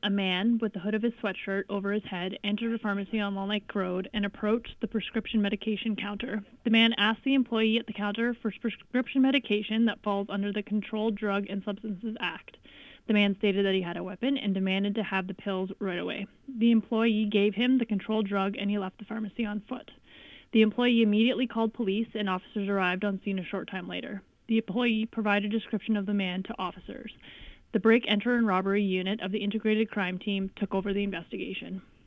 A man with the hood of his sweatshirt over his head entered a pharmacy on Long Lake Road and approached the prescription medication counter. The man asked the employee at the counter for prescription medication that falls under the Controlled Drug and Substances Act. The man stated that he had a weapon and demanded to have the pills right away. The employee gave him the controlled drug and he left the pharmacy on foot. The employee immediately called police and officers arrived on scene a short time later. The employee provided a description of the man to officers. The break, enter, and robbery unit of the Integrated Crime Team took over the investigation.